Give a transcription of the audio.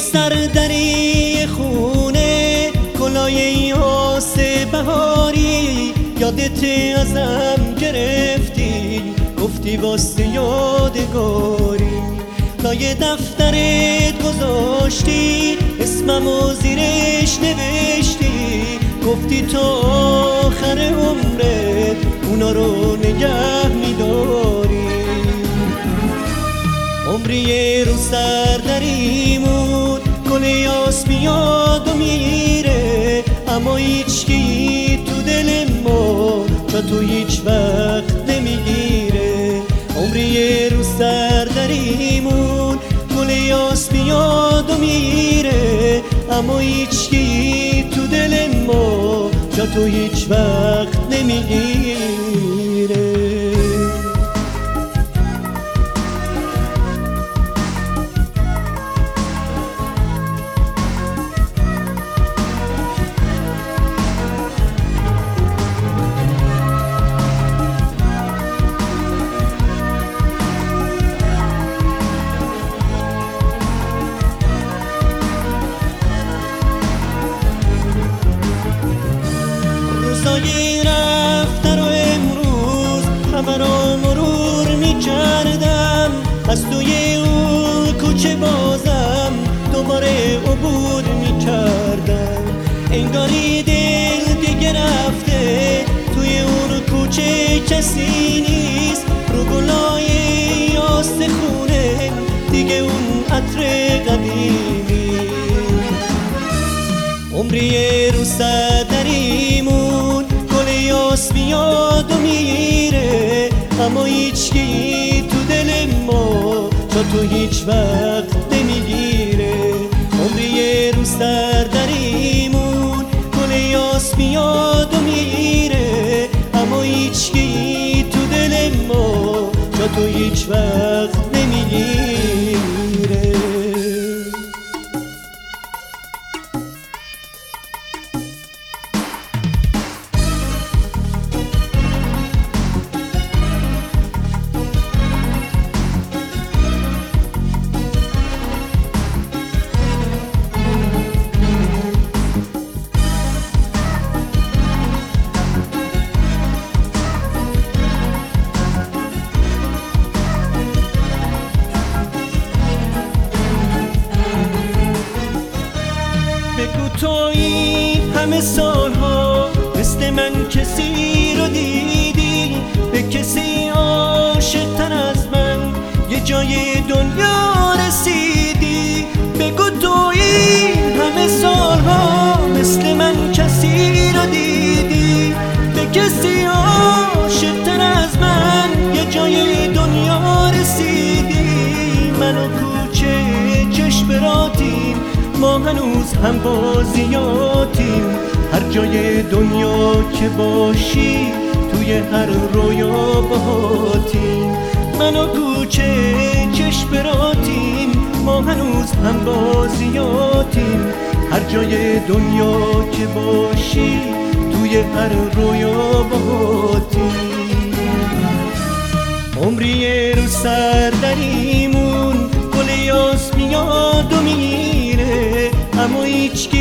سردری خونه کلاه یاس بهاری یادت ازم گرفتی گفتی واسه یادگاری لای دفترت گذاشتی اسممو زیرش نوشتی گفتی تا آخر عمرت اونا رو نگه میداری عمری رو سردریمون گل یاس میاد و میره اما هیچکی تو دل ما جا تو هیچ وقت نمیگیره عمری رو سردریمون گل یاس میاد و میره اما هیچکی تو دل ما جا تو هیچ وقت نمیگیره روزای رفته رو امروز همه رو مرور میکردم از توی اون کوچه بازم دوباره عبور میکردم انگاری دل دیگه رفته توی اون کوچه کسی نیست رو گلای یاس خونه دیگه اون عطر قدیمی عمری رو سردریمون گل یاس میاد و میره اما هیچکی تو دل ما جا تو هیچ وقت نمیگیره عمری رو سردریمون گل یاس میاد و میره اما هیچکی تو دل ما جا تو هیچ وقت نمیگیره بگو تویی همه سالها مثل من کسی رو دیدی به کسی عاشق‌تر از من یه جای دنیا رسیدی بگو تویی همه سالها مثل من کسی رو دیدی به کسی عاشق‌تر از من یه جای دنیا رسیدی من و کوچه چشم راتیم ما هنوز هم بازیاتیم هر جای دنیا که باشی توی هر رویا باهاتیم من و کوچه چشم راتیم ما هنوز هم بازیاتیم هر جای دنیا که باشی توی هر رویا باهاتیم عمری رو سردریمون گل یاس میاد و میره اما هیچکی